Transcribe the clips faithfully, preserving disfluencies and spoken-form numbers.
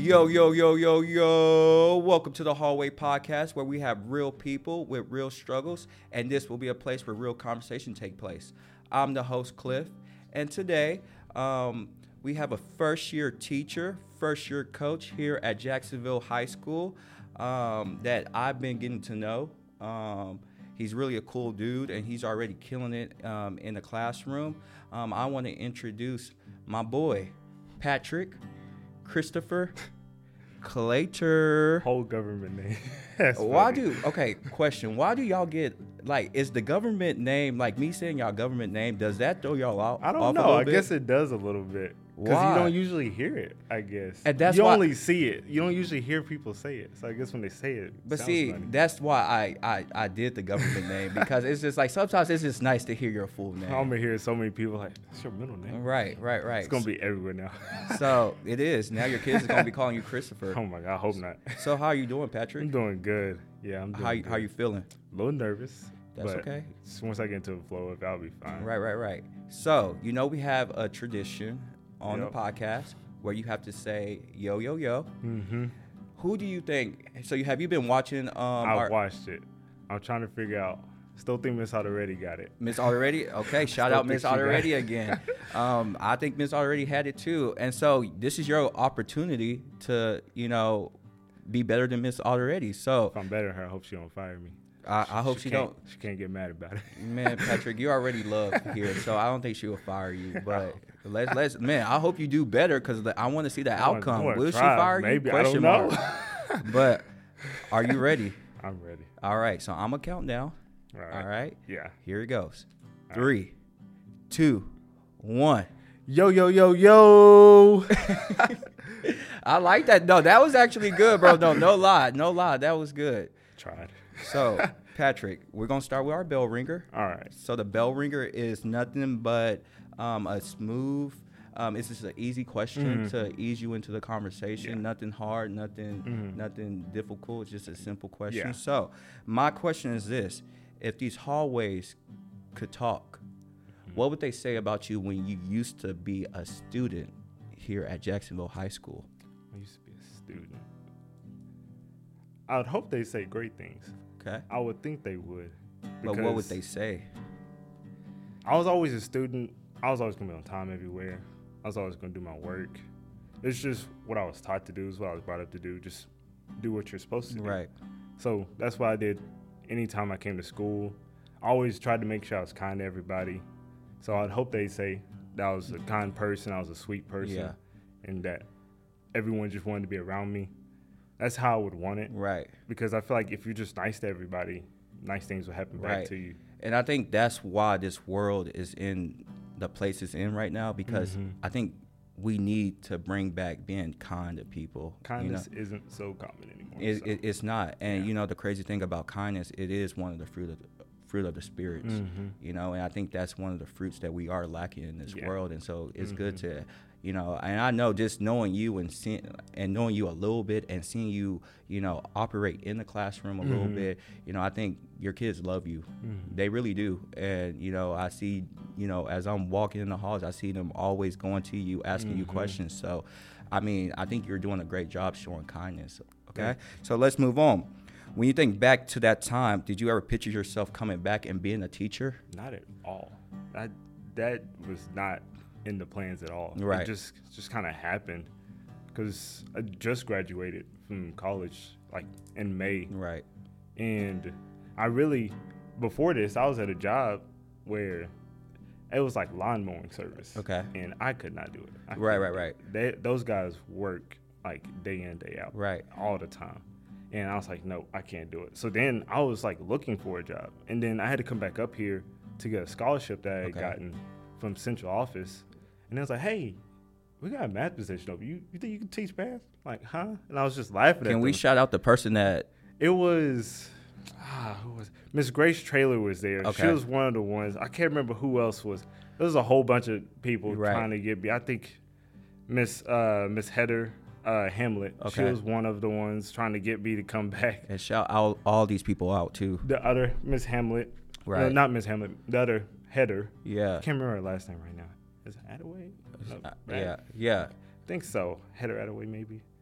Yo, yo, yo, yo, yo. Welcome to the Hallway Podcast, where we have real people with real struggles, and this will be a place where real conversation take place. I'm the host, Cliff, and today um, we have a first-year teacher, first-year coach here at Jacksonville High School um, that I've been getting to know. Um, he's really a cool dude, and he's already killing it um, in the classroom. Um, I want to introduce my boy, Patrick Christopher Clater. Whole government name. That's Why funny. do okay? Question: Why do y'all get like? Is the government name like me saying y'all government name? Does that throw y'all out? I don't off a know. little I bit? guess it does a little bit. Because Why? you don't usually hear it, I guess. And that's you why- only see it. You don't usually hear people say it. So I guess when they say it, it But sounds see, funny. that's why I, I I did the government name because it's just like sometimes it's just nice to hear your full name. I'm gonna hear so many people like, that's your middle name. Right, right, right. It's gonna be everywhere now. So it is now. Your kids are gonna be calling you Christopher. Oh my God, I hope not. So how are you doing, I'm Patrick? doing good. Yeah, I'm doing How you, good. how you feeling? A little nervous. That's but okay. s- Once I get into the flow of it, I'll be fine. Right, right, right. So, you know, we have a tradition on Yep. the podcast where you have to say, yo, yo, yo. Mm-hmm. Who do you think? So, you have you been watching? Um, I our, watched it. I'm trying to figure out. Still think Miss already got it. Miss Already? Okay, shout Still out think Miss she got Already it. again. um, I think Miss Already had it too. And so, this is your opportunity to, you know, be better than Miss Already. So, If I'm better than her, I hope she don't fire me. I, I hope she, can't, don't. She can't get mad about it. Man, Patrick, you already loved here, so I don't think she will fire you. But let's let's man, I hope you do better because I want to see the I wanna- outcome. I wanna Will she try. fire Maybe. you? I don't Question know. mark. But are you ready? I'm ready. All right, so I'm gonna count down. All right. All right, Yeah. here it goes. All Three, two, one. Yo, yo, yo, yo. I like that. No, that was actually good, bro. No, no lie, no lie. That was good. Tried. So, Patrick, we're gonna start with our bell ringer. All right. So the bell ringer is nothing but um, a smooth. Um, it's just an easy question Mhm. to ease you into the conversation. Yeah. Nothing hard, nothing, Mhm. nothing difficult. It's just a simple question. Yeah. So my question is this: if these hallways could talk, Mm-hmm. what would they say about you when you used to be a student here at Jacksonville High School? I used to be a student. I would hope they say great things. Okay, I would think they would. but what would because they say? I was always a student. I was always going to be on time everywhere. I was always going to do my work. It's just what I was taught to do. Is what I was brought up to do. Just do what you're supposed to do. Right. So that's what I did anytime I came to school. I always tried to make sure I was kind to everybody. So I'd hope they say that I was a kind person, I was a sweet person, Yeah. and that everyone just wanted to be around me. That's how I would want it. Right. Because I feel like if you're just nice to everybody, nice things will happen back Right. to you. And I think that's why this world is in the place it's in right now, because Mhm. I think we need to bring back being kind to people. Kindness You know? isn't so common anymore. It, so. it, it's not. And, Yeah. you know, the crazy thing about kindness, it is one of the fruit of the, fruit of the spirits, Mhm. you know, and I think that's one of the fruits that we are lacking in this Yeah. world. And so it's good Mhm. to, you know, and I know just knowing you and seeing and knowing you a little bit and seeing you, you know, operate in the classroom a little Mhm. bit, you know, I think your kids love you. Mhm. They really do. And, you know, I see, you know, as I'm walking in the halls, I see them always going to you, asking you Mhm. questions. So, I mean, I think you're doing a great job showing kindness. Okay. Yeah. So let's move on. When you think back to that time, did you ever picture yourself coming back and being a teacher? Not at all. That that was not in the plans at all. Right. It just just kind of happened because I just graduated from college like in May, Right. and I really before this I was at a job where it was like lawn mowing service. Okay. And I could not do it. I Right, couldn't right, do right. it. They, those guys work like day in day out. Right. All the time. And I was like, no, I can't do it. So then I was like looking for a job. And then I had to come back up here to get a scholarship that I had Okay. gotten from central office. And I was like, hey, we got a math position over. You you think you can teach math? Like, huh? And I was just laughing at Can we them. shout out the person that? It was, ah, who was Miss Grace Trailer was there. She Okay. was one of the ones. I can't remember who else was. There was a whole bunch of people Right. trying to get me. I think Miss uh, Miss Heather uh, Hamlet. She Okay. was one of the ones trying to get me to come back. And shout all, all these people out too. The other Miss Hamlet, no, Right. not Miss Hamlet. The other Heather. Yeah. I can't remember her last name right now. Is it Attaway? No, Uh, right? yeah. Yeah. I think so. Heather Attaway, maybe.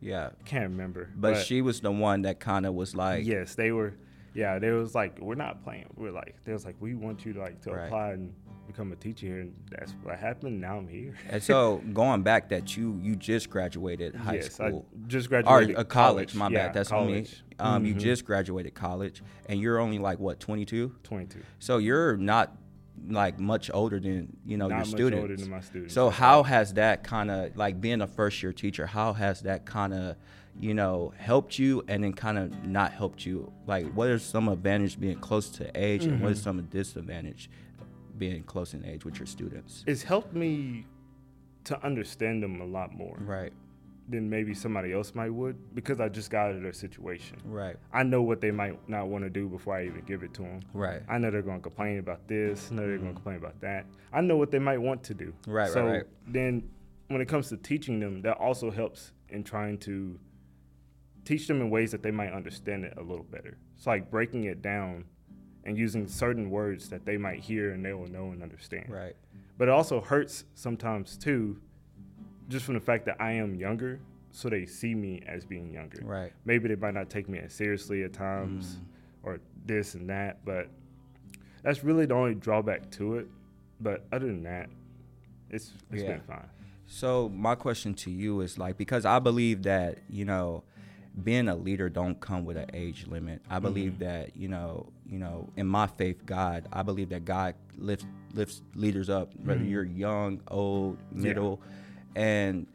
Yeah. Can't remember. But, but she was the one that kind of was like. Yes, they were. Yeah, they was like, we're not playing. We're like, they was like, we want you to like to right. apply and become a teacher here, and that's what happened. Now I'm here. And so going back, that you you just graduated high yes, school. I just graduated or uh, college, college. My yeah, bad. That's college. on me. Um, mm-hmm. You just graduated college, and you're only like what, twenty-two? twenty-two. So you're not like much older than you know not your much students. older than my students. So how has that kind of like being a first year teacher? How has that kind of you know, helped you and then kind of not helped you? Like, what are some advantages being close to age, mm-hmm. and what is some disadvantage being close in age with your students? It's helped me to understand them a lot more. Right. Than maybe somebody else might would, because I just got out of their situation. Right. I know what they might not want to do before I even give it to them. Right. I know they're going to complain about this. I know they're mm-hmm. going to complain about that. I know what they might want to do. Right, so right, right. then when it comes to teaching them, that also helps in trying to teach them in ways that they might understand it a little better. It's like breaking it down and using certain words that they might hear and they will know and understand. Right. But it also hurts sometimes too, just from the fact that I am younger, so they see me as being younger. Right. Maybe they might not take me as seriously at times, mm. or this and that, but that's really the only drawback to it. But other than that, it's it's yeah. been fine. So my question to you is like, because I believe that, you know, being a leader don't come with an age limit. I believe mm-hmm. that, you know, you know, in my faith, God, I believe that God lifts lifts leaders up, whether mm-hmm. you're young, old, middle, yeah. and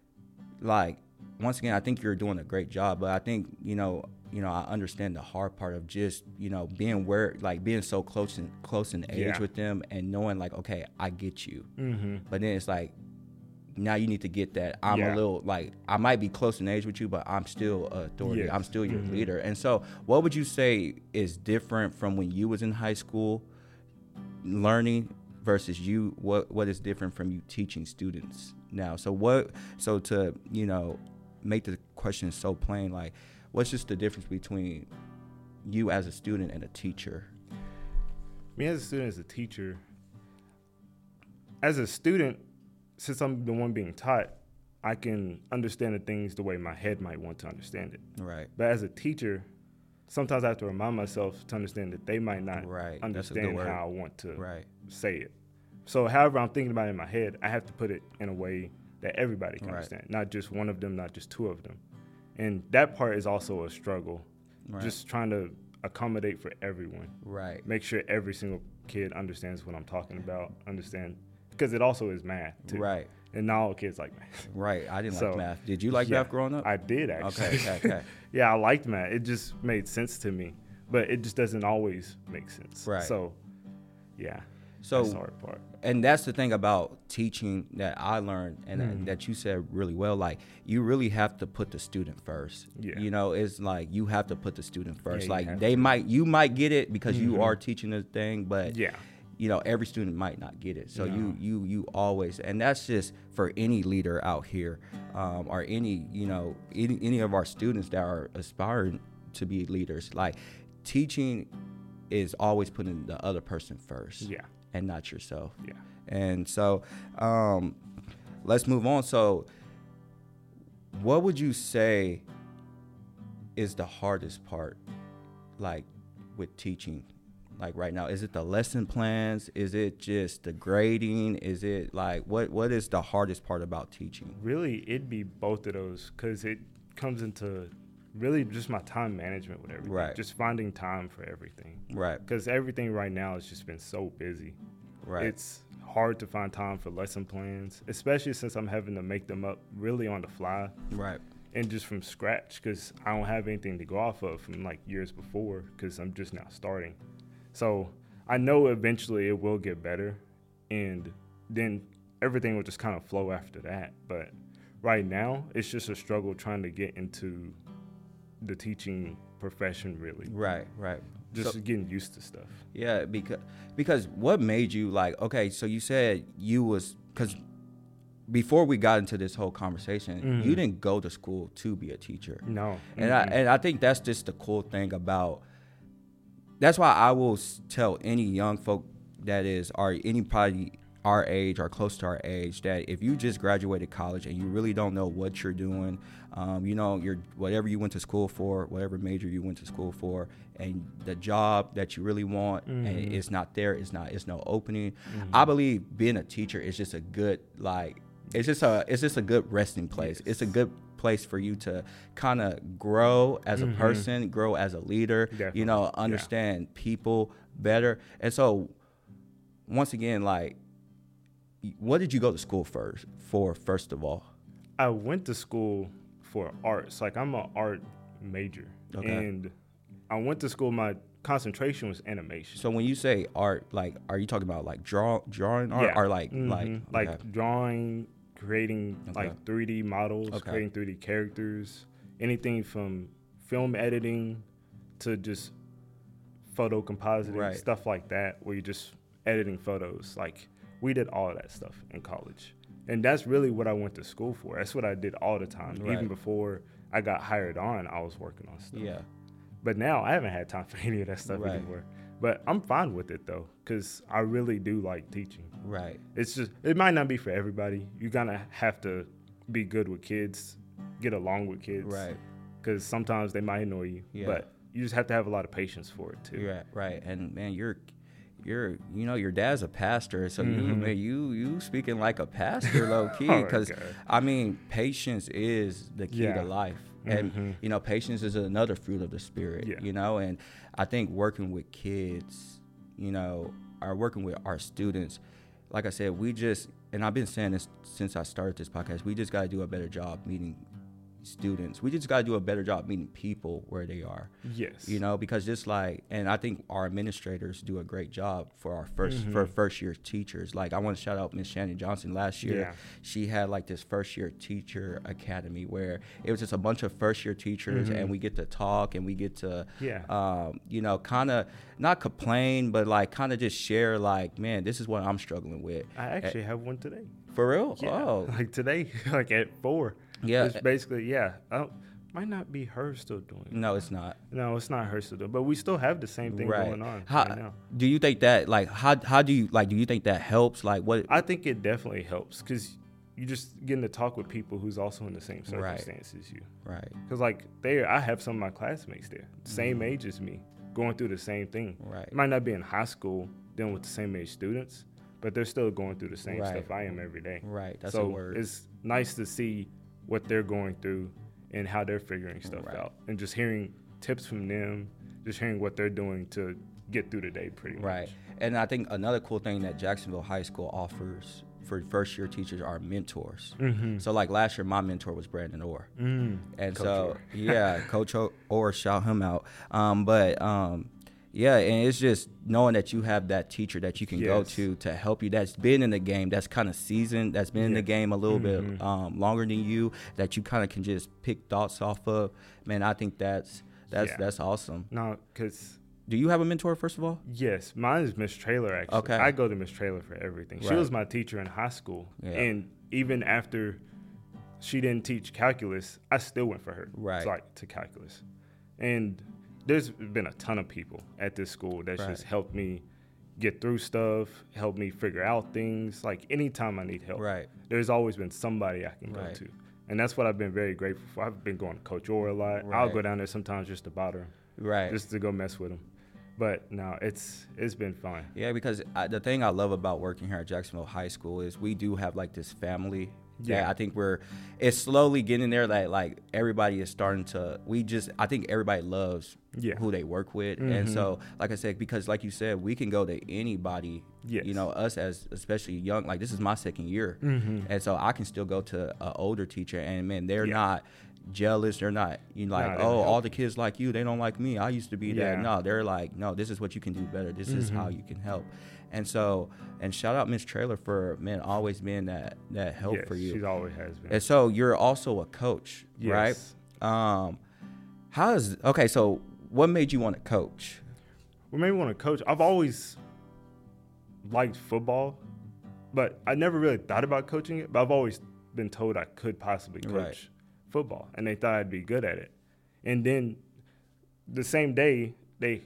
like once again, I think you're doing a great job. But I think, you know, you know, I understand the hard part of just, you know, being where, like being so close in close in age yeah. with them and knowing like, okay, I get you. Mm-hmm. But then it's like, now you need to get that I'm yeah. a little, like, I might be close in age with you, but I'm still authority. Yes. I'm still your mm-hmm. leader. And so what would you say is different from when you was in high school learning versus you, what what is different from you teaching students now? So what, so to, you know, make the question so plain, like, what's just the difference between you as a student and a teacher? Me as a student, as a teacher, as a student, since I'm the one being taught, I can understand the things the way my head might want to understand it. Right. But as a teacher, sometimes I have to remind myself to understand that they might not right. understand how I want to right. say it. So however I'm thinking about it in my head, I have to put it in a way that everybody can right. understand, not just one of them, not just two of them. And that part is also a struggle, right. just trying to accommodate for everyone. Right. Make sure every single kid understands what I'm talking about, understand. Because it also is math, too. Right. And not all kids like math. Right. I didn't so, like math. Did you like yeah, math growing up? I did, actually. Okay, okay, okay. Yeah, I liked math. It just made sense to me. But it just doesn't always make sense. Right. So, yeah, so, that's the hard part. And that's the thing about teaching that I learned and mm. uh, that you said really well. Like, you really have to put the student first. Yeah. You know, it's like you have to put the student first. Yeah, like, they to. might, you might get it because mm-hmm. you are teaching the thing, but yeah. you know, every student might not get it. So no. you, you, you always, and that's just for any leader out here, um, or any, you know, any, any of our students that are aspiring to be leaders. Like, teaching is always putting the other person first, yeah, and not yourself. Yeah. And so, um, let's move on. So, what would you say is the hardest part, like, with teaching? Like right now, is it the lesson plans? Is it just the grading? Is it like, what, what is the hardest part about teaching? Really, it'd be both of those, because it comes into really just my time management with everything. Right. Just finding time for everything. Right. Because everything right now has just been so busy. Right. It's hard to find time for lesson plans, especially since I'm having to make them up really on the fly. Right. And just from scratch, because I don't have anything to go off of from like years before, because I'm just now starting. So I know eventually it will get better, and then everything will just kind of flow after that. But right now, it's just a struggle trying to get into the teaching profession, really. Right, right. Just so, getting used to stuff. Yeah, because because what made you like, okay, so you said you was, because before we got into this whole conversation, mm-hmm. you didn't go to school to be a teacher. No. And mm-hmm. I and I think that's just the cool thing about, that's why I will tell any young folk that is, or anybody our age or close to our age that if you just graduated college and you really don't know what you're doing, um, you know, you're whatever you went to school for, whatever major you went to school for, and the job that you really want, mm-hmm. and it's not there, it's not, it's no opening. Mm-hmm. I believe being a teacher is just a good, like, it's just a, it's just a good resting place. Yes. It's a good place for you to kind of grow as a mm-hmm. person, grow as a leader, Definitely. you know, understand yeah. people better. And so, once again, like, what did you go to school first for, first of all? I went to school for arts. Like, I'm an art major. Okay. And I went to school, my concentration was animation. So when you say art, like, are you talking about, like, draw, drawing art? Yeah. Or, like, mm-hmm. like, okay. like drawing, creating, okay. like, three D models, okay. creating three D characters, anything from film editing to just photo compositing, right. stuff like that, where you're just editing photos. Like, we did all of that stuff in college. And that's really what I went to school for. That's what I did all the time. Right. Even before I got hired on, I was working on stuff. Yeah. But now I haven't had time for any of that stuff right. anymore. But I'm fine with it, though, because I really do like teaching. Right. It's just, it might not be for everybody. You're going to have to be good with kids, get along with kids. Right. Because sometimes they might annoy you. Yeah. But you just have to have a lot of patience for it, too. Yeah, right. And, man, you're... You're, you know, your dad's a pastor, so mm-hmm. you, man, you, you speaking like a pastor, low key. Because oh, I mean, patience is the key yeah. to life, and mm-hmm. you know, patience is another fruit of the spirit. Yeah. You know, and I think working with kids, you know, or working with our students, like I said, we just, and I've been saying this since I started this podcast, we just got to do a better job meeting students. We just got to do a better job meeting people where they are. Yes. You know, because just like, and I think our administrators do a great job for our first mm-hmm. for first year teachers. Like, I want to shout out Miss Shannon Johnson. Last year, yeah. she had like this first year teacher academy where it was just a bunch of first year teachers, mm-hmm. and we get to talk and we get to, yeah. um, you know, kind of not complain, but like kind of just share, like, man, this is what I'm struggling with. I actually at, have one today. For real? Yeah. Oh, like today, like at four. Yeah. It's basically, yeah. I don't, might not be her still doing it. No, it's not. No, it's not her still doing it. But we still have the same thing right. going on how, right now. Do you think that, like, how how do you, like, do you think that helps? Like, what? I think it definitely helps because you just getting to talk with people who's also in the same circumstances as right. you. Right. Because, like, there, I have some of my classmates there, same mm. age as me, going through the same thing. Right. Might not be in high school dealing with the same age students, but they're still going through the same right. stuff I am every day. Right. That's so a word. It's nice to see what they're going through and how they're figuring stuff right. out, and just hearing tips from them, just hearing what they're doing to get through the day pretty much. Right. And I think another cool thing that Jacksonville High School offers for first year teachers are mentors. Mm-hmm. So like last year, my mentor was Brandon Orr. Mm. And Coach so, Orr. yeah, Coach Orr, shout him out. Um, but um, yeah, and it's just knowing that you have that teacher that you can yes. go to to help you, that's been in the game, that's kind of seasoned, that's been yeah. in the game a little mm-hmm. bit um, longer than you, that you kind of can just pick thoughts off of. Man, I think that's that's yeah. that's awesome. No, because... Do you have a mentor, first of all? Yes, mine is Miss Traylor, actually. Okay. I go to Miss Traylor for everything. Right. She was my teacher in high school. Yeah. And even after she didn't teach calculus, I still went for her. Right. Like, to calculus. And there's been a ton of people at this school that's right. just helped me get through stuff, helped me figure out things. Like, anytime I need help, right. there's always been somebody I can right. go to. And that's what I've been very grateful for. I've been going to Coach Orr a lot. Right. I'll go down there sometimes just to bother him. Right. Just to go mess with him. But no, it's it's been fun. Yeah, because I, the thing I love about working here at Jacksonville High School is we do have like this family. Yeah, I think we're it's slowly getting there. That like everybody is starting to. We just I think everybody loves yeah. who they work with, mm-hmm. and so like I said, because like you said, we can go to anybody. Yes. You know, us as especially young. Like this is my second year, mm-hmm. and so I can still go to an older teacher, and man, they're yeah. not jealous. They're not you know, like, no, oh, all the kids like you, they don't like me. I used to be yeah. that. No, they're like, no, this is what you can do better. This mm-hmm. is how you can help. And so, and shout out Miss Traylor for, man, always being that that help yes, for you. She's always has been. And so you're also a coach, yes. right? Um, how is, okay, so what made you want to coach? What made me want to coach? I've always liked football, but I never really thought about coaching it, but I've always been told I could possibly coach right. football, and they thought I'd be good at it. And then the same day, they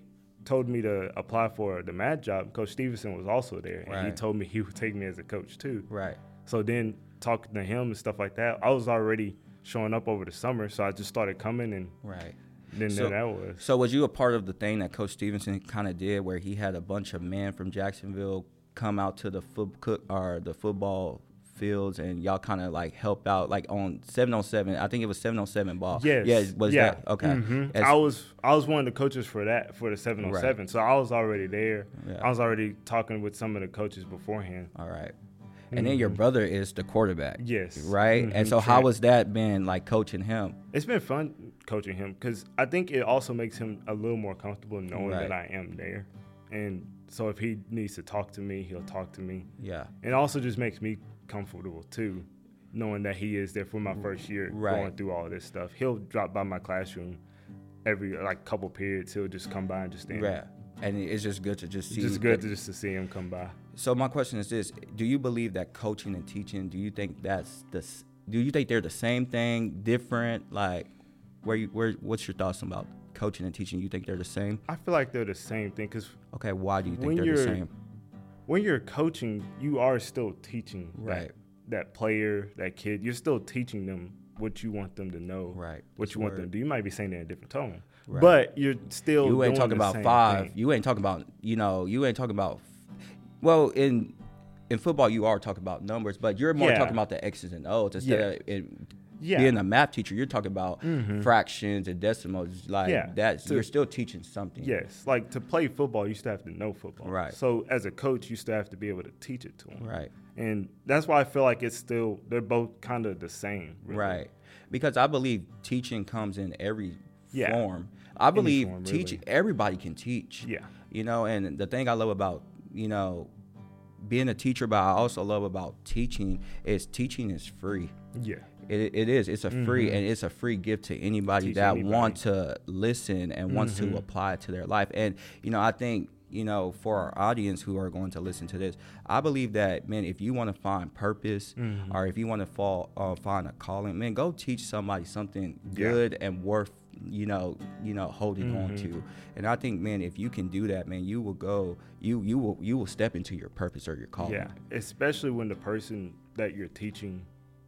told me to apply for the math job, Coach Stevenson was also there, and he Right. told me he would take me as a coach too. Right. So then talking to him and stuff like that, I was already showing up over the summer, so I just started coming, and Right. then So- there that was. So was you a part of the thing that Coach Stevenson kind of did, where he had a bunch of men from Jacksonville come out to the foot cook or the football fields, and y'all kind of like help out, like on seven on seven? I think it was seven on seven ball. Yes. Yeah. Was yeah. that okay? Mhm. As- I was I was one of the coaches for that for the seven on seven, so I was already there. Yeah. I was already talking with some of the coaches beforehand. All right. And then your brother is the quarterback. Yes. Right. Mhm. And so how Trent. was that been like coaching him? It's been fun coaching him because I think it also makes him a little more comfortable knowing Right. that I am there. And so if he needs to talk to me, he'll talk to me. Yeah. It also just makes me comfortable too, knowing that he is there for my first year Right. going through all this stuff. He'll drop by my classroom every like couple periods. He'll just come by and just stand. Yeah. And it's just good to just It's see. just good that- to just to see him come by. So my question is this: do you believe that coaching and teaching? Do you think that's the? s- Do you think they're the same thing, different? Like, where you where? What's your thoughts about coaching and teaching? You think they're the same? I feel like they're the same thing because Okay, why do you think When they're the you're- same? when you're coaching, you are still teaching Right. that, that player, that kid. You're still teaching them what you want them to know, Right. what That's you want word. them to do. You might be saying it in a different tone, Right. but you're still You ain't doing talking the about same five. thing. You ain't talking about you know. You ain't talking about. Well, in in football, you are talking about numbers, but you're more Yeah. talking about the X's and O's instead Yeah. of in, Yeah. being a math teacher. You're talking about Mhm. fractions and decimals. Like Yeah. that's So- you're still teaching something. Yes, like to play football, you still have to know football. Right. So as a coach, you still have to be able to teach it to them. Right. And that's why I feel like it's still they're both kind of the same. Really. Right. Because I believe teaching comes in every Yeah. form. I believe form, teach really. everybody can teach. Yeah. You know, and the thing I love about, you know, being a teacher, but I also love about teaching is teaching is free. Yeah. It, it is. It's a free, Mhm. and it's a free gift to anybody Teach that anybody. want to listen and wants to Mhm. apply it to their life. And you know, I think you know, for our audience who are going to listen to this, I believe that man, if you want to find purpose, Mhm. or if you want to fall uh, find a calling, man, go teach somebody something Yeah. good and worth you know you know holding on Mhm. to. And I think, man, if you can do that, man, you will go, you you will you will step into your purpose or your calling. Yeah. Especially when the person that you're teaching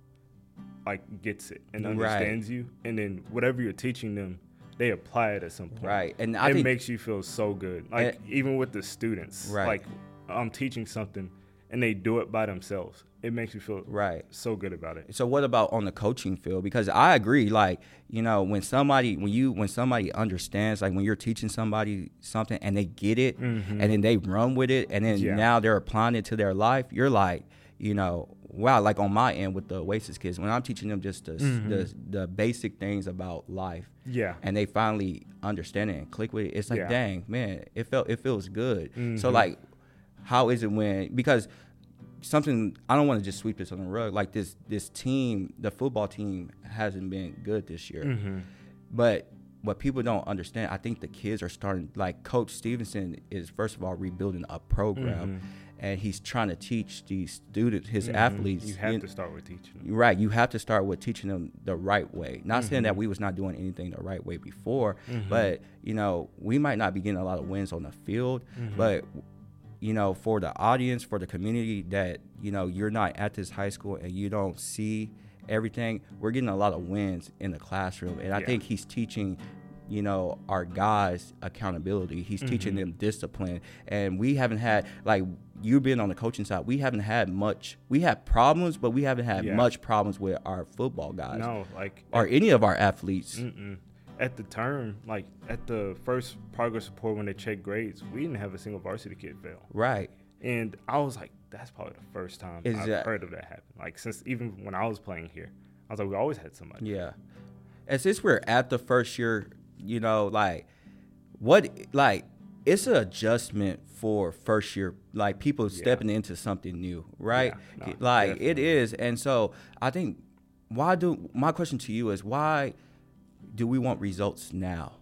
like gets it and Right. understands you, and then whatever you're teaching them, they apply it at some point. Right. And I it think makes you feel so good. Like And- even with the students, Right. like I'm teaching something and they do it by themselves. It makes you feel right. so good about it. So what about on the coaching field? Because I agree, like, you know, when somebody when you when somebody understands, like when you're teaching somebody something and they get it Mhm. and then they run with it and then Yeah. now they're applying it to their life, you're like, you know, wow, like on my end with the Oasis kids, when I'm teaching them just the Mhm. the, the basic things about life Yeah. and they finally understand it and click with it, it's like, Yeah. dang, man, it felt it feels good. So Mhm. like, how is it when, because something, I don't want to just sweep this on the rug, like this this team, the football team hasn't been good this year. Mhm. But what people don't understand, I think the kids are starting, like Coach Stevenson is first of all rebuilding a program, Mhm. and he's trying to teach these students, his Mhm. athletes. You have you- to start with teaching them. Right, you have to start with teaching them the right way. Not saying that Mhm. we was not doing anything the right way before, Mhm. but you know, we might not be getting a lot of wins on the field, Mhm. but you know, for the audience, for the community that, you know, you're not at this high school and you don't see everything, we're getting a lot of wins in the classroom. And I Yeah. think he's teaching, you know, our guys accountability. He's teaching Mhm. them discipline. And we haven't had, like, you being on the coaching side, we haven't had much. We have problems, but we haven't had Yeah. much problems with our football guys No, like or any of our athletes. Mm-mm. At the term, like at the first progress report when they checked grades, we didn't have a single varsity kid fail. Right. And I was like, that's probably the first time Is I've that- heard of that happen. Like since even when I was playing here, I was like, we always had somebody. Yeah. And since we're at the first year, you know, like, what, like, it's an adjustment for first year, like people Yeah. stepping into something new, right? Yeah, no, like, it definitely. is. And so I think, why do, my question to you is, why do we want results now?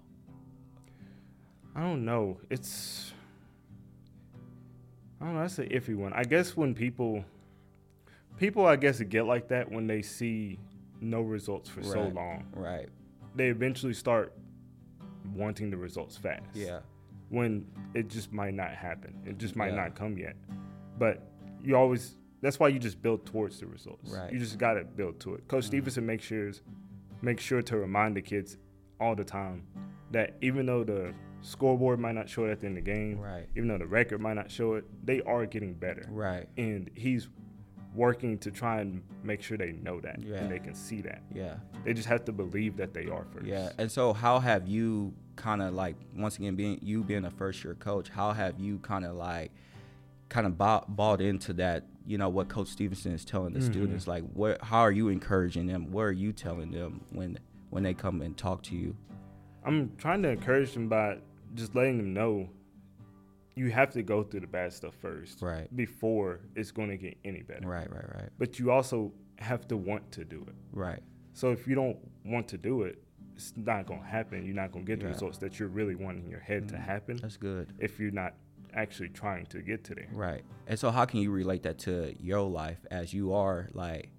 I don't know. It's I don't know. That's an iffy one. I guess when people people I guess get like that when they see no results for so Right. long. Right. They eventually start wanting the results fast. Yeah. when it just might not happen. It just might Yeah. not come yet. But you always, that's why you just build towards the results. Right. You just got to build to it. Coach Mm. Stevenson makes sure, makes sure to remind the kids all the time that even though the scoreboard might not show it at the end of the game, Right. even though the record might not show it, they are getting better. Right. And he's working to try and make sure they know that Yeah. and they can see that. Yeah. They just have to believe that they are first. Yeah. And so how have you kind of like, once again, being you being a first year coach, how have you kind of like kind of bought, bought into that, you know, what Coach Stevenson is telling the Mhm. students? Like, what, how are you encouraging them? What are you telling them when, when they come and talk to you? I'm trying to encourage them by just letting them know you have to go through the bad stuff first. Right. Before it's going to get any better. Right, right, right. But you also have to want to do it. Right. So if you don't want to do it, it's not going to happen. You're not going to get the Yeah. results that you're really wanting in your head to Mhm. happen That's good. if you're not actually trying to get to there. Right. And so how can you relate that to your life as you are like,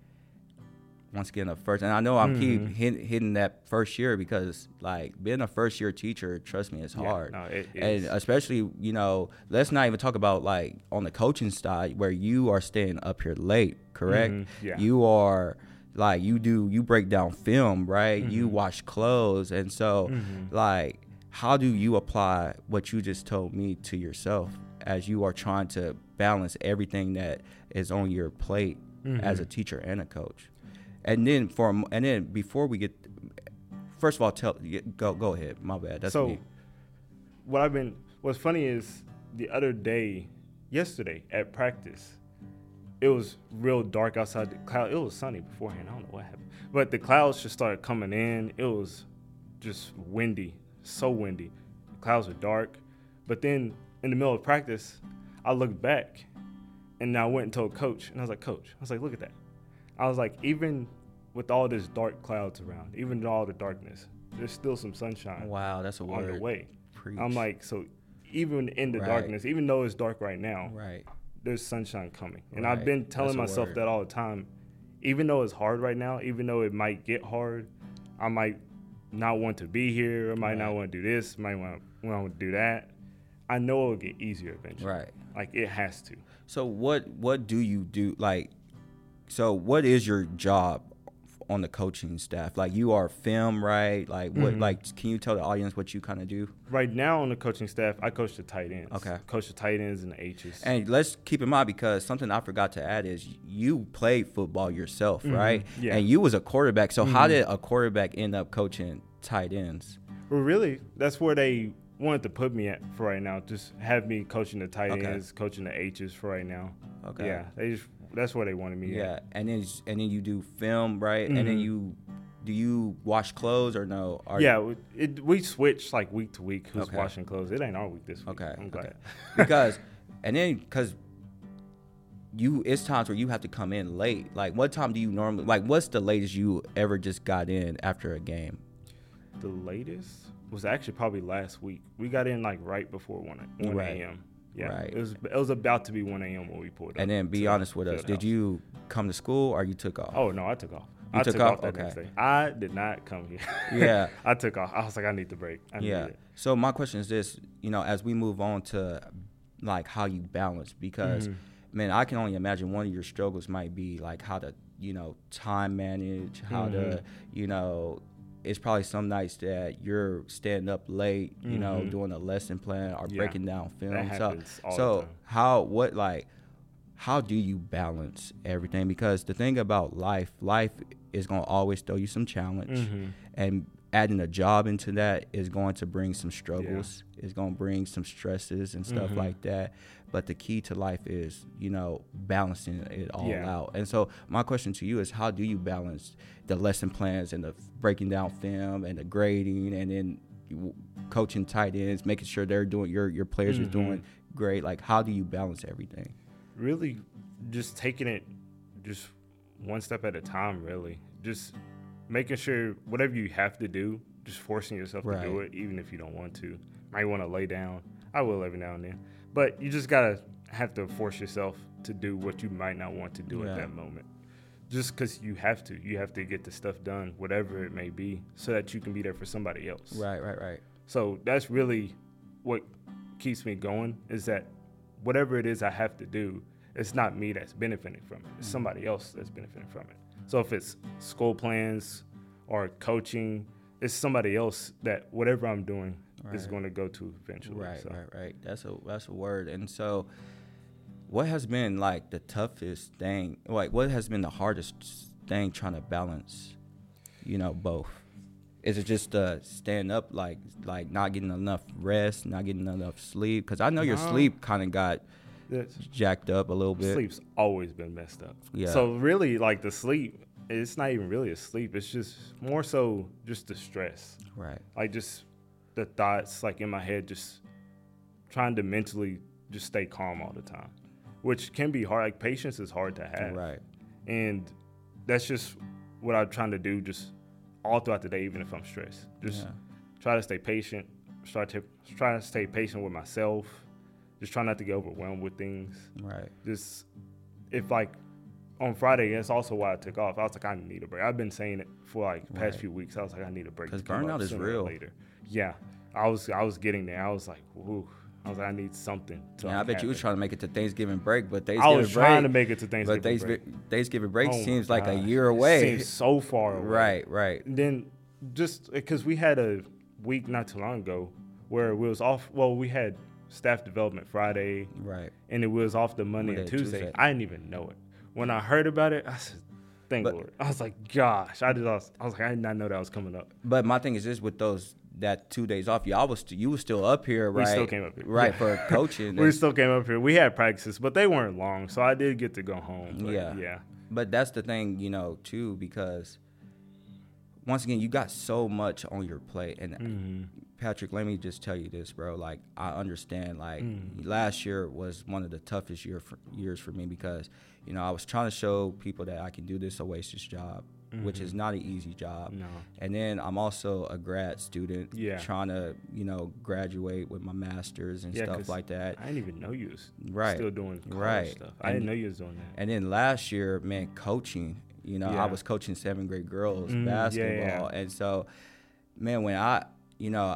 once again, a first, and I know I'm Mhm. keep hit, hitting that first year because like being a first year teacher, trust me, it's Yeah, hard. no, it And is. especially, you know, let's not even talk about like on the coaching side where you are staying up here late, correct? Mhm, yeah. You are like, you do, you break down film, right? You Mhm. wash clothes. And so Mhm. like, how do you apply what you just told me to yourself as you are trying to balance everything that is on your plate as a Mhm. teacher and a coach? And then for and then before we get, first of all, tell go go ahead. My bad. That's so me. what I've been, what's funny is the other day, yesterday at practice, it was real dark outside the cloud. It was sunny beforehand. I don't know what happened, but the clouds just started coming in. It was just windy, so windy. The clouds were dark, but then in the middle of practice, I looked back, and I went and told Coach, and I was like, Coach, I was like, look at that. I was like, even with all this dark clouds around, even all the darkness, there's still some sunshine Wow, that's a on word. the way. Preach. I'm like, so even in the Right. darkness, even though it's dark right now, right. there's sunshine coming. And Right. I've been telling That's a myself word. that all the time. Even though it's hard right now, even though it might get hard, I might not want to be here, I might not Right. want to do this, might want to want to do that. I know it'll get easier eventually. Right. Like it has to. So what what do you do like? So what is your job on the coaching staff? Like you are film, right? Like what? Mhm. Like can you tell the audience what you kind of do? Right now on the coaching staff, I coach the tight ends. Okay. Coach the tight ends and the H's. And let's keep in mind, because something I forgot to add is you played football yourself, Mhm. right? Yeah. And you was a quarterback. So how Mhm. did a quarterback end up coaching tight ends? Well, really, that's where they wanted to put me at for right now. Just have me coaching the tight Okay. ends, coaching the H's for right now. Okay. Yeah, they just that's where they wanted me Yeah. at. And then and then you do film, right? And then Mhm. you do you wash clothes or no? Are Yeah, we- it, we switch like week to week who's Okay. washing clothes. It ain't our week this week. Okay, I'm glad. okay. because and then because you it's times where you have to come in late. Like what time do you normally like what's the latest you ever just got in after a game? The latest was actually probably last week. We got in like right before one a.m. Right. Yeah, Right. it was it was about to be one a.m. when we pulled up. And then be to honest with us, field did house. you come to school or you took off? Oh no, I took off. You I took took, off? off, that Okay. next day. I did not come here. Yeah. I took off. I was like, I need the break. I yeah. need it. So my question is this, you know, as we move on to like how you balance, because Mhm. man, I can only imagine one of your struggles might be like how to, you know, time manage, how to, Mhm. you know, it's probably some nights that you're staying up late, you know, Mhm. doing a lesson plan or Yeah. breaking down film. That so happens all the so time. how what like how do you balance everything? Because the thing about life, life is going to always throw you some challenge, Mhm. and adding a job into that is going to bring some struggles. It's going to bring some stresses and stuff Mhm. like that. But the key to life is, you know, balancing it all Yeah. out. And so my question to you is, how do you balance the lesson plans and the breaking down film and the grading and then you- coaching tight ends, making sure they're doing your your players Mhm. are doing great? Like, how do you balance everything? Really, just taking it just one step at a time. Really, just making sure whatever you have to do, just forcing yourself to do Right. it, even if you don't want to. Might want to lay down. I will every now and then, but you just gotta have to force yourself to do what you might not want to do Yeah. at that moment. Just because you have to, you have to get the stuff done, whatever it may be, so that you can be there for somebody else. Right, right, right. So that's really what keeps me going is that whatever it is I have to do, it's not me that's benefiting from it. It's Mm-hmm. somebody else that's benefiting from it. So if it's school plans or coaching, it's somebody else that whatever I'm doing is Right. going to go to eventually. Right, so. right, right. That's a that's a word. And so, what has been like the toughest thing? Like, what has been the hardest thing trying to balance? You know, both. Is it just uh, stand up, like like not getting enough rest, not getting enough sleep? Because I know your No. sleep kind of got That's, jacked up a little bit. sleep's always been messed up. Yeah. So really, like the sleep, it's not even really a sleep. It's just more so just the stress. Right. Like just the thoughts like in my head, just trying to mentally just stay calm all the time, which can be hard. Like patience is hard to have. Right. And that's just what I'm trying to do just all throughout the day, even if I'm stressed. Just Yeah. try to stay patient, start to try to stay patient with myself, just try not to get overwhelmed with things. Right. Just if like on Friday, that's also why I took off. I was like, I need a break. I've been saying it for like the past Right. few weeks. I was like, I need a break. 'Cause to come burnout up is sooner or real. Later. Yeah, I was I was getting there. I was like, whoo. I was like, I need something. To And I bet you was happen. trying to make it to Thanksgiving break, but I Thanksgiving was break, trying to make it to Thanksgiving but Thanksgiving break. Thanksgiving break Oh my seems like a gosh. year It away. seems so far away. Right. Right. And then just because we had a week not too long ago where we was off. Well, we had staff development Friday, Right. and it was off the Monday, Monday and and Tuesday. Tuesday. I didn't even know it. When I heard about it, I said, "Thank But- Lord." I was like, "Gosh!" I just I was, I was like, I did not know that was coming up. But my thing is this: with those that two days off, y'all was you was still up here, right? We still came up here. right, Yeah. for coaching. We and- still came up here. We had practices, but they weren't long, so I did get to go home. But Yeah. yeah, But that's the thing, you know, too, because once again, you got so much on your plate. And Mm-hmm. Patrick, let me just tell you this, bro. Like, I understand. Like, Mm. last year was one of the toughest year for, years for me because, you know, I was trying to show people that I can do this Oasis job, which is not an easy job. No. And then I'm also a grad student, Yeah. trying to, you know, graduate with my master's and Yeah, stuff 'cause like that. I didn't even know you was Right. still doing college Right. stuff. I And- didn't know you was doing that. And then last year, man, coaching, you know, Yeah. I was coaching seventh grade girls Mm, yeah, basketball. yeah. And so, man, when I, you know,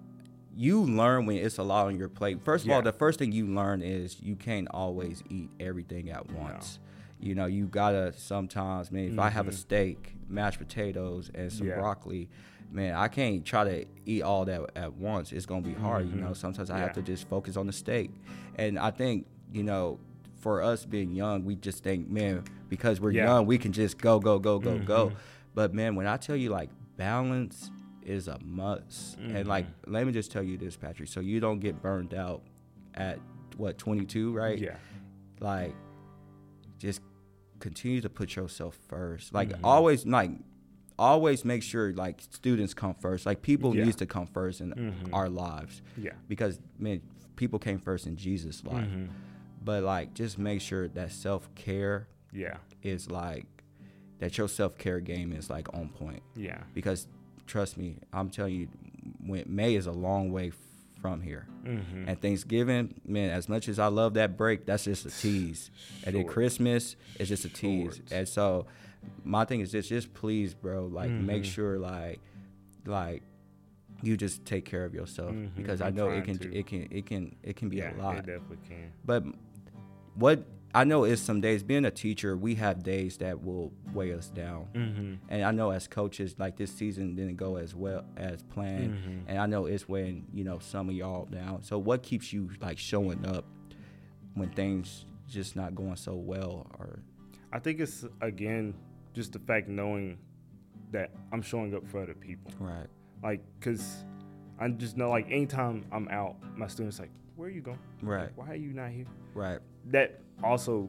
you learn when it's a lot on your plate. First of all, Yeah. the first thing you learn is you can't always eat everything at once. You know, you gotta sometimes, man, if I have a Mhm. steak, mashed potatoes, and some Yeah. broccoli, man, I can't try to eat all that at once. It's gonna be hard, you know. Mhm. Sometimes I have Yeah. to just focus on the steak. And I think, you know, for us being young, we just think, man, because we're Yeah. young, we can just go, go, go, go, go. Mhm. But man, when I tell you like balance is a must. And like, Mm-hmm. let me just tell you this, Patrick, so you don't get burned out at what, twenty-two, right? Yeah. Like, just continue to put yourself first. Like, Mhm. always, like, always make sure like students come first. Like, people Yeah. needs to come first in Mhm. our lives Yeah. because man, people came first in Jesus' life. Mhm. But like, just make sure that self care Yeah. is like that your self care game is like on point. Yeah. Because trust me, I'm telling you, when May is a long way f- from here. Mhm. And Thanksgiving, man, as much as I love that break, that's just a tease. And then Short. Christmas is just a tease. Short. And so my thing is this, just please, bro, like make Mhm. sure like like you just take care of yourself Mhm. because I I'm know it trying can to. it can it can it can be Yeah, a lot. it definitely can. But what I know is some days being a teacher, we have days that will weigh us down. Mm-hmm. And I know as coaches, like this season didn't go as well as planned. Mhm. And I know it's weighing, you know, some of y'all down. So what keeps you like showing up when things just not going so well? Or I think it's again just the fact knowing that I'm showing up for other people. right, Like, cause I just know like anytime I'm out, my students like, where are you going? right, Like, why are you not here? right, That also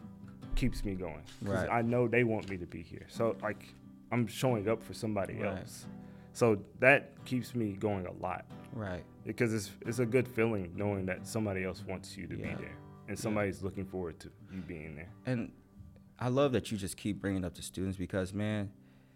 keeps me going. 'Cause Right. I know they want me to be here. So like I'm showing up for somebody Right. else. So that keeps me going a lot right, because it's it's a good feeling knowing that somebody else wants you to Yeah. be there and somebody's looking forward to you being there. And I love that you just keep bringing up the students because, man,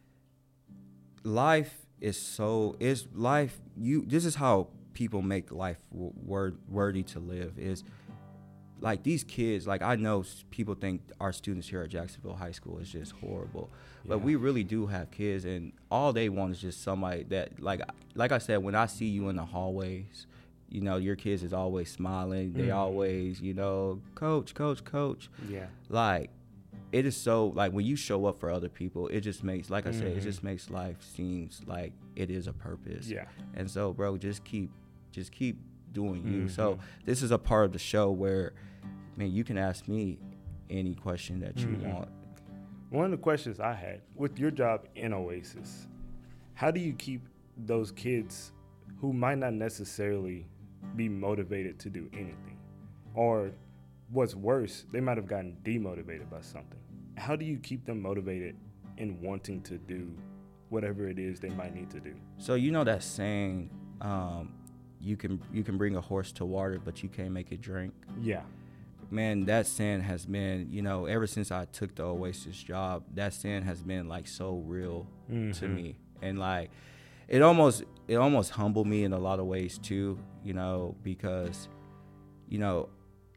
life is so is life. You this is how people make life w- word, worthy to live. Is like these kids. Like I know s- people think our students here at Jacksonville High School is just horrible, but Yeah. we really do have kids, and all they want is just somebody that like like I said. When I see you in the hallways, you know, your kids is always smiling. They Mm-hmm. always, you know, coach, coach, coach. Yeah. Like, it is so, like, when you show up for other people, it just makes, like I said, Mm-hmm. it just makes life seems like it is a purpose. Yeah. And so, bro, just keep, just keep doing you. Mm-hmm. So this is a part of the show where, man, you can ask me any question that you Mm-hmm. want. One of the questions I had with your job in Oasis, how do you keep those kids who might not necessarily be motivated to do anything? Or what's worse, they might have gotten demotivated by something. How do you keep them motivated in wanting to do whatever it is they might need to do? So you know that saying, um, you can you can bring a horse to water, but you can't make it drink. Yeah. Man, that saying has been, you know, ever since I took the Oasis job, that saying has been like so real Mm-hmm. to me, and like it almost it almost humbled me in a lot of ways too, you know, because, you know,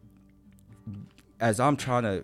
as I'm trying to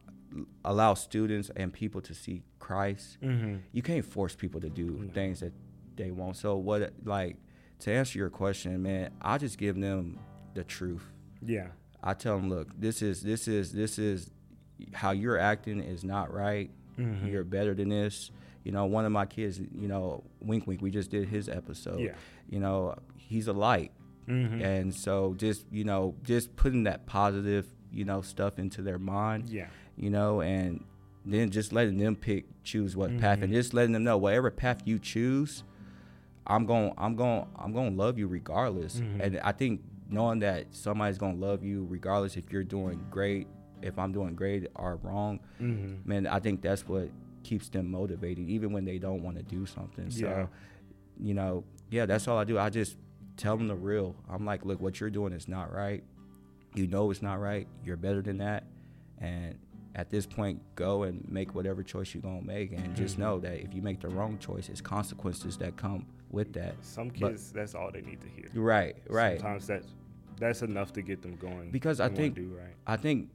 allow students and people to see Christ, Mm-hmm. you can't force people to do No. things that they want. So what, like, to answer your question, man, I just give them the truth. Yeah. I tell them, look, this is this is this is how you're acting is not right. Mm-hmm. You're better than this. You know, one of my kids, you know, Wink Wink, we just did his episode. Yeah. You know, he's a light. Mm-hmm. And so just, you know, just putting that positive, you know, stuff into their mind, Yeah. you know, and then just letting them pick, choose what path, Mhm. and just letting them know whatever path you choose, I'm going, I'm going, I'm going to love you regardless. Mhm. And I think knowing that somebody's going to love you regardless if you're doing great, if I'm doing great or wrong, Mm-hmm. man, I think that's what keeps them motivated, even when they don't want to do something. So, Yeah. you know, yeah, that's all I do. I just tell them the real. I'm like, look, what you're doing is not right. You know it's not right. You're better than that. And at this point, go and make whatever choice you're going to make. And just Mhm. know that if you make the wrong choice, it's consequences that come with that. Some But- kids, that's all they need to hear. Right, right. Sometimes that's that's enough to get them going. Because I and wanna think- do right. I think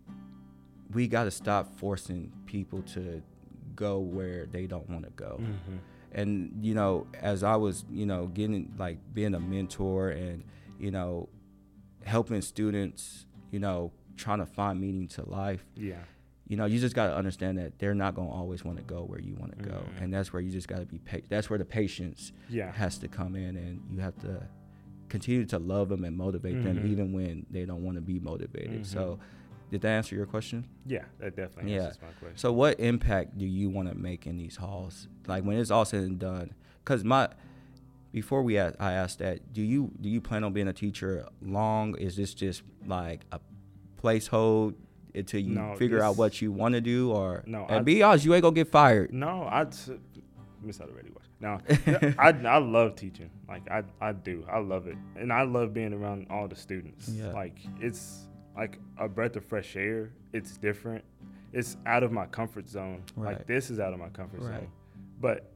we got to stop forcing people to go where they don't want to go. Mm-hmm. And, you know, as I was, you know, getting, like, being a mentor and, you know, helping students, you know, trying to find meaning to life, Yeah. you know, you just got to understand that they're not going to always want to go where you want to go. Mhm. And that's where you just got to be patient. That's where the patience Yeah. has to come in, and you have to continue to love them and motivate them Mhm. even when they don't want to be motivated. Mhm. So did that answer your question? Yeah. That definitely Yeah. answers my question. So what impact do you want to make in these halls? Like when it's all said and done, because my before we ask, I asked that, do you do you plan on being a teacher long? Is this just like a placehold until you No, figure out this- what you want to do, or No, and I- be honest, you ain't gonna get fired. No, I t- miss out already. Watch. No, I I love teaching. Like I I do. I love it, and I love being around all the students. Yeah. Like it's like a breath of fresh air. It's different. It's out of my comfort zone. Right. Like this is out of my comfort Right. zone, but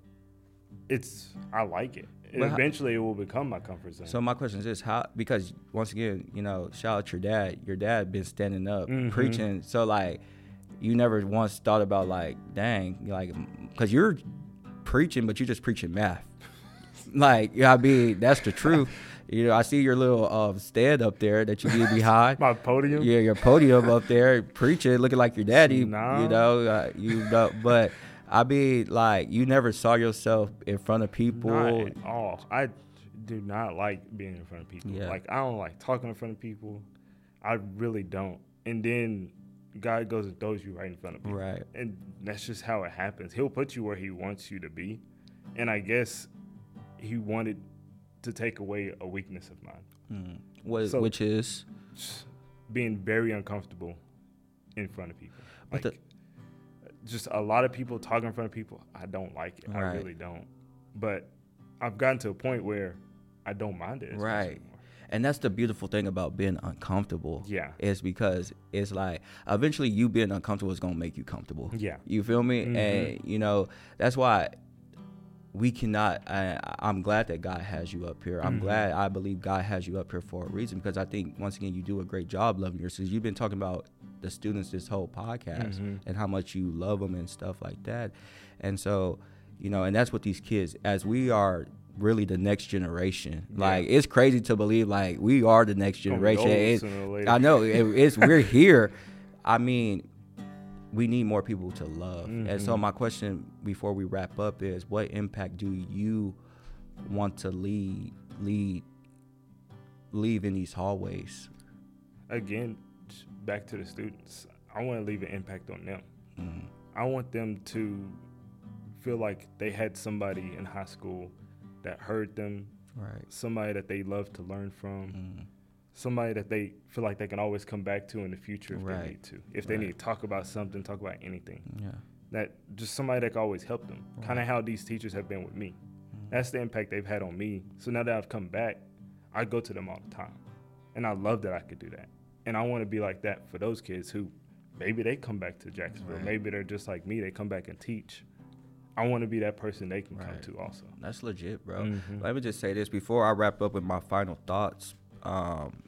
it's I like it. And But how- eventually, it will become my comfort zone. So my question is this: how? Because once again, you know, shout out your dad. Your dad been standing up, Mhm. preaching. So like, you never once thought about like, dang, like, because you're preaching, but you're just preaching math. Like, yeah, I mean, that's the truth. You know, I see your little uh, stand up there that you did behind. my podium. Yeah, your podium up there preaching, looking like your daddy. Nah. You know, uh, you know, but I mean, like, you never saw yourself in front of people. Not at all. I do not like being in front of people. Yeah. Like I don't like talking in front of people. I really don't. And then God goes and throws you right in front of people. Right. And that's just how it happens. He'll put you where he wants you to be. And I guess he wanted to take away a weakness of mine. Mm. What, So- which is Just being very uncomfortable in front of people. But Like the- just a lot of people talking in front of people, I don't like it. I Right. really don't. But I've gotten to a point where I don't mind it as much Right. anymore. And that's the beautiful thing about being uncomfortable. Yeah. Is because it's like eventually you being uncomfortable is gonna make you comfortable. Yeah. You feel me? Mhm. And you know that's why we cannot. I, I'm glad that God has you up here. I'm Mhm. glad. I believe God has you up here for a reason, because I think once again you do a great job loving your students. You've been talking about the students this whole podcast Mhm. and how much you love them and stuff like that. And so, you know, and that's what these kids, as we are really the next generation. Yeah. Like, it's crazy to believe like we are the next generation. It, it, I know it, it's we're here. I mean, we need more people to love. Mm-hmm. And so my question before we wrap up is, what impact do you want to lead lead leave in these hallways? Again, back to the students. I want to leave an impact on them. Mm-hmm. I want them to feel like they had somebody in high school that heard them, right? Somebody that they love to learn from, mm. somebody that they feel like they can always come back to in the future if right. they need to. If they right. need to talk about something, talk about anything. Yeah. That just somebody that can always help them. Right. Kind of how these teachers have been with me. Mm. That's the impact they've had on me. So now that I've come back, I go to them all the time. And I love that I could do that. And I want to be like that for those kids who maybe they come back to Jacksonville. Right. Maybe they're just like me. They come back and teach. I want to be that person they can right. come to also. That's legit, bro. Mm-hmm. Let me just say this before I wrap up with my final thoughts. Um,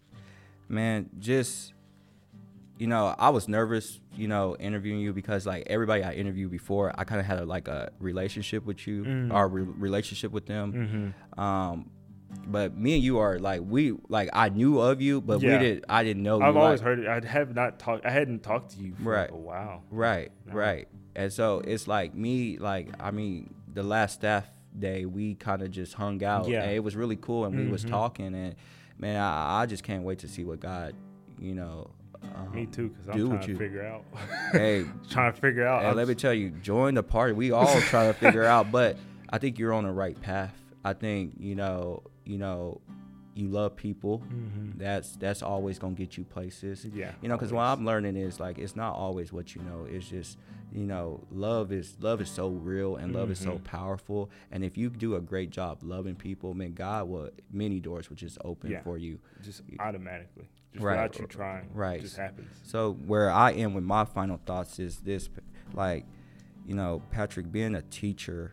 man, just, you know, I was nervous, you know, interviewing you because, like, everybody I interviewed before, I kind of had, a, like, a relationship with you, mm-hmm. or re- relationship with them. Mm-hmm. Um, but me and you are, like, we, like, I knew of you, but yeah. we did, I didn't know I've you. always like, heard it. I have not talked, I hadn't talked to you for right. a while. Right, no. right. And so it's like me, like, I mean, the last staff day, we kind of just hung out. Yeah. And it was really cool, and mm-hmm. we was talking. And, man, I, I just can't wait to see what God, you know, um, me too, because I'm trying to you. figure out. Hey. trying to figure out. And let me tell you, join the party. We all try to figure out. But I think you're on the right path. I think, you know, you know, you love people. Mm-hmm. That's that's always gonna get you places. Yeah. You know, because what I'm learning is, like, it's not always what you know. It's just, you know, love is love is so real, and love mm-hmm. is so powerful. And if you do a great job loving people, man, God will, many doors will just open yeah. for you, just automatically, just right. without you trying. Right. It just happens. So where I am with my final thoughts is this, like, you know, Patrick, being a teacher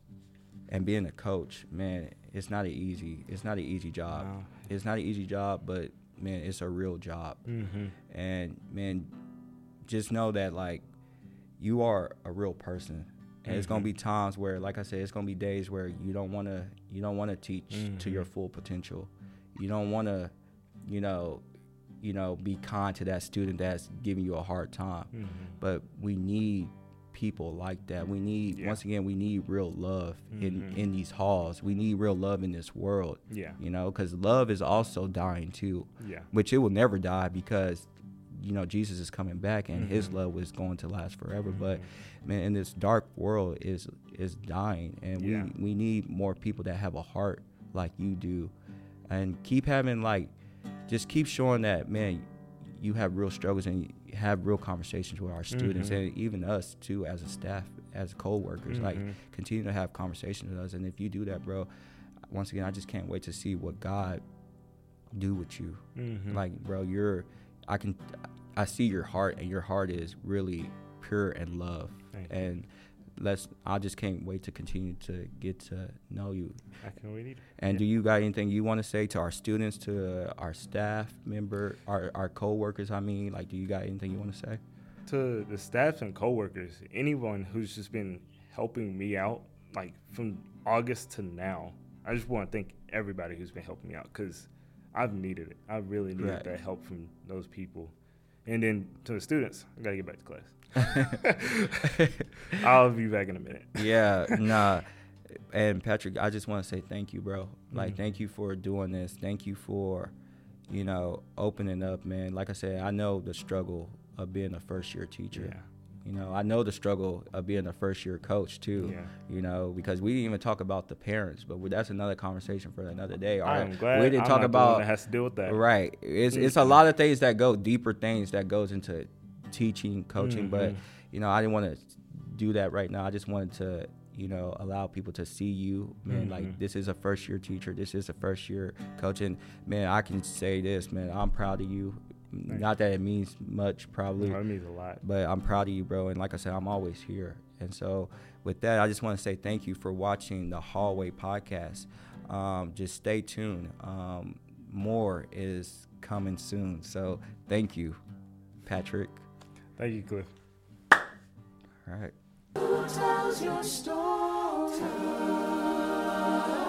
and being a coach, man, it's not an easy, it's not an easy job. No. It's not an easy job, but, man, it's a real job. Mm-hmm. And, man, just know that, like, you are a real person. And mm-hmm. it's gonna be times where, like I said, it's gonna be days where you don't wanna, you don't wanna teach mm-hmm. to your full potential. You don't wanna, you know, you know, be kind to that student that's giving you a hard time. Mm-hmm. But we need people like that. We need, yeah. once again, we need real love mm-hmm. in, in these halls. We need real love in this world. Yeah. You know, because love is also dying too. Yeah. Which it will never die, because, you know, Jesus is coming back, and mm-hmm. his love is going to last forever. Mm-hmm. But, man, in this dark world is is dying, and yeah. we, we need more people that have a heart like you do, and keep having, like, just keep showing that, man, you have real struggles and have real conversations with our students mm-hmm. and even us too as a staff, as co-workers. Mm-hmm. Like, continue to have conversations with us. And if you do that, bro, once again, I just can't wait to see what God do with you. Mm-hmm. Like, bro, you're, I can, I see your heart, and your heart is really pure and love. Thank and you. let's, I just can't wait to continue to get to know you. I can't wait either. And yeah. do you got anything you want to say to our students, to uh, our staff member, our, our co-workers, I mean? Like, do you got anything you want to say? To the staff and co-workers, anyone who's just been helping me out, like, from August to now, I just want to thank everybody who's been helping me out, because I've needed it. I really needed right. that help from those people. And then to the students, I got to get back to class. I'll be back in a minute. Yeah, nah. And Patrick, I just want to say thank you, bro. Like, mm-hmm. thank you for doing this. Thank you for, you know, opening up, man. Like I said, I know the struggle of being a first-year teacher. Yeah. You know, I know the struggle of being a first-year coach, too. Yeah. You know, because we didn't even talk about the parents, but we, that's another conversation for another day. All I'm right? glad we didn't I'm talk not about the one that has to deal with that. Right. It's mm-hmm. it's a lot of things that go deeper, things that goes into teaching, coaching, mm-hmm. but, you know, I didn't want to do that right now. I just wanted to, you know, allow people to see you, man. Mm-hmm. Like, this is a first year teacher. This is a first year coach. And, man, I can say this, man, I'm proud of you. Thanks. Not that it means much, probably. No, it means a lot. But I'm proud of you, bro. And like I said, I'm always here. And so with that, I just want to say thank you for watching the Hallway Podcast. Um, just stay tuned. Um, more is coming soon. So thank you, Patrick. Thank you, Cliff. All right. Who tells your story?